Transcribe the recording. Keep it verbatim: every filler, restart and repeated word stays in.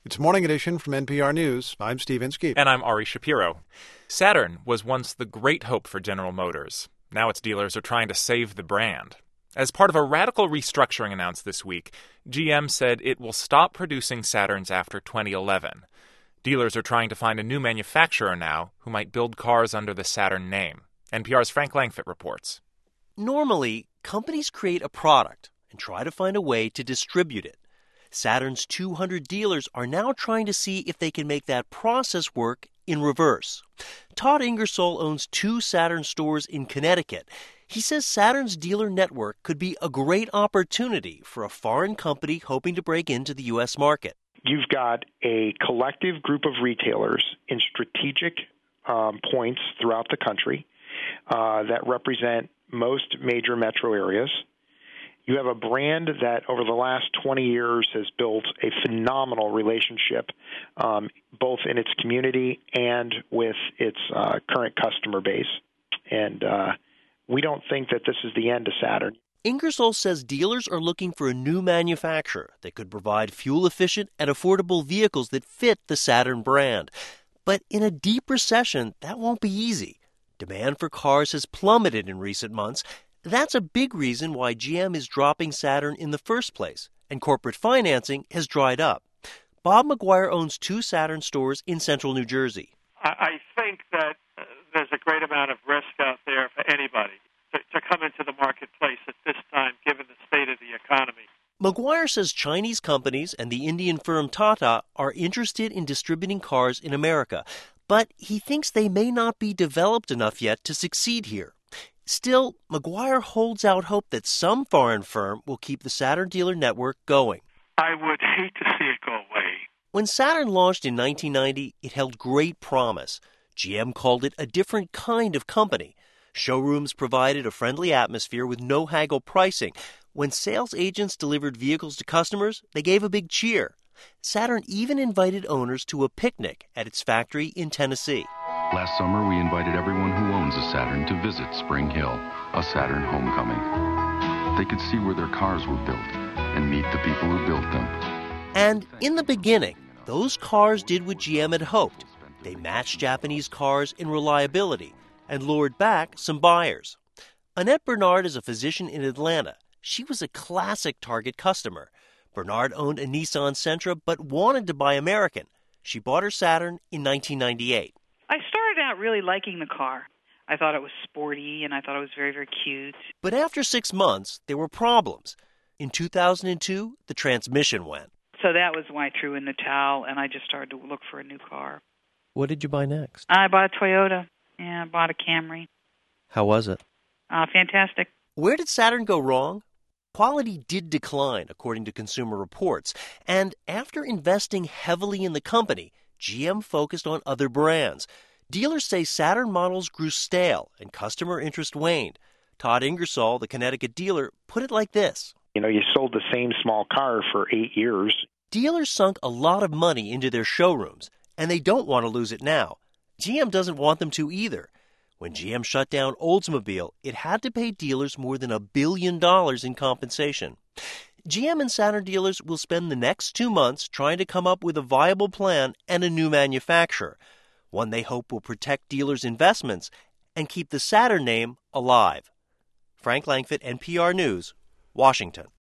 It's Morning Edition from N P R News. I'm Steve Inskeep. And I'm Ari Shapiro. Saturn was once the great hope for General Motors. Now its dealers are trying to save the brand. As part of a radical restructuring announced this week, G M said it will stop producing Saturns after twenty eleven. Dealers are trying to find a new manufacturer now who might build cars under the Saturn name. N P R's Frank Langfitt reports. Normally, companies create a product and try to find a way to distribute it. Saturn's two hundred dealers are now trying to see if they can make that process work in reverse. Todd Ingersoll owns two Saturn stores in Connecticut. He says Saturn's dealer network could be a great opportunity for a foreign company hoping to break into the U S market. You've got a collective group of retailers in strategic um, points throughout the country uh, that represent most major metro areas. You have a brand that over the last twenty years has built a phenomenal relationship, um, both in its community and with its uh, current customer base. And uh, we don't think that this is the end of Saturn. Ingersoll says dealers are looking for a new manufacturer that could provide fuel-efficient and affordable vehicles that fit the Saturn brand. But in a deep recession, that won't be easy. Demand for cars has plummeted in recent months. That's a big reason why G M is dropping Saturn in the first place, and corporate financing has dried up. Bob McGuire owns two Saturn stores in central New Jersey. I think that uh, there's a great amount of risk out there for anybody to, to come into the marketplace at this time, given the state of the economy. McGuire says Chinese companies and the Indian firm Tata are interested in distributing cars in America, but he thinks they may not be developed enough yet to succeed here. Still, McGuire holds out hope that some foreign firm will keep the Saturn dealer network going. I would hate to see it go away. When Saturn launched in nineteen ninety, it held great promise. G M called it a different kind of company. Showrooms provided a friendly atmosphere with no haggle pricing. When sales agents delivered vehicles to customers, they gave a big cheer. Saturn even invited owners to a picnic at its factory in Tennessee. Last summer, we invited everyone who owns a Saturn to visit Spring Hill, a Saturn homecoming. They could see where their cars were built and meet the people who built them. And in the beginning, those cars did what G M had hoped. They matched Japanese cars in reliability and lured back some buyers. Annette Bernard is a physician in Atlanta. She was a classic Target customer. Bernard owned a Nissan Sentra but wanted to buy American. She bought her Saturn in nineteen ninety-eight. I started out really liking the car. I thought it was sporty, and I thought it was very, very cute. But after six months, there were problems. In two thousand two, the transmission went. So that was when I threw in the towel, and I just started to look for a new car. What did you buy next? I bought a Toyota. Yeah, I bought a Camry. How was it? Uh, fantastic. Where did Saturn go wrong? Quality did decline, according to Consumer Reports. And after investing heavily in the company, G M focused on other brands. Dealers say Saturn models grew stale and customer interest waned. Todd Ingersoll, the Connecticut dealer, put it like this. You know, you sold the same small car for eight years. Dealers sunk a lot of money into their showrooms, and they don't want to lose it now. G M doesn't want them to either. When G M shut down Oldsmobile, it had to pay dealers more than a billion dollars in compensation. G M and Saturn dealers will spend the next two months trying to come up with a viable plan and a new manufacturer, one they hope will protect dealers' investments and keep the Saturn name alive. Frank Langfitt, N P R News, Washington.